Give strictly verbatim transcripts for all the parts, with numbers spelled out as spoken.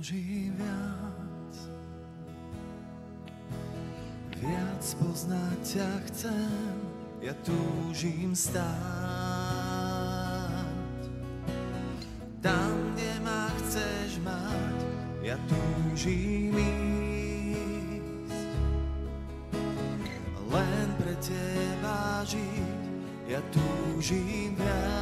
túžim viac, viac poznať ťa chcem, ja túžim stáť tam, kde ma chceš mať, ja túžim ísť, len pre teba žiť, ja túžim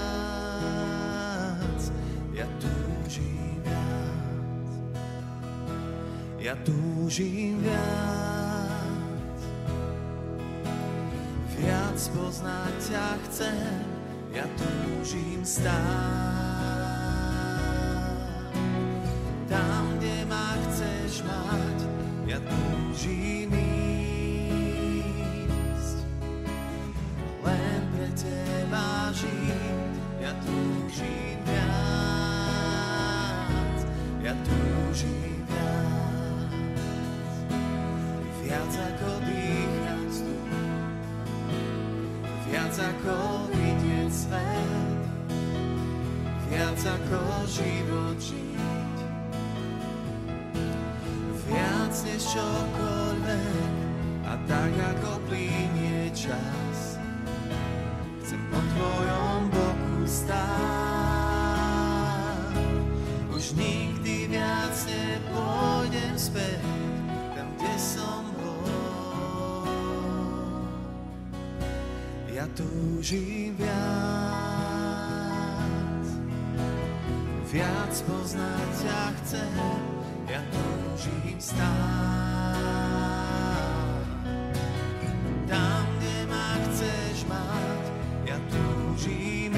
viac, ja túžim viac, ja túžim viac, viac poznať ťa chcem, ja túžim stáť tam, kde ma chceš mať, ja túžim ísť, len pre teba žiť, ja túžim viac, ja túžim viac, viac ako dýchať vzduch, viac ako vidieť svet, viac ako život žiť, viac než čokoľvek, a tak ako plynie čas, chcem po tvojom boku stáť, už nikdy viac nepôjdem späť, tam, kde som bol, ja túžim viac, viac poznať ťa chcem, ja túžim stáť tam, kde ma chceš mať, ja túžim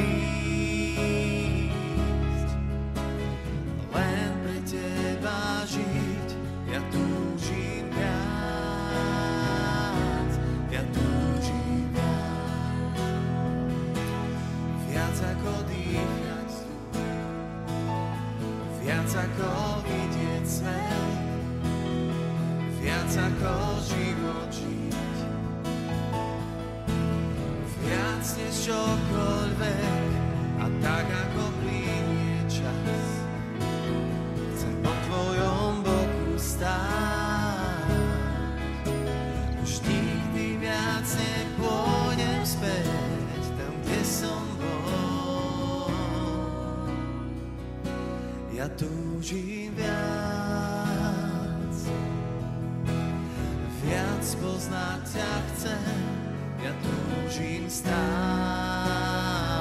ísť, len pre teba žiť, ja túžim viac, ja túžim viac, viac ako dýchať vzduch, viac ako vidieť svet, viac ako život žiť, viac než čokoľvek, a tak ako plynie čas, chcem po tvojom boku stáť, už nikdy viac nepôjdem späť, tam, kde som bol, ja túžim viac, viac poznať ťa chcem, ja túžim stáť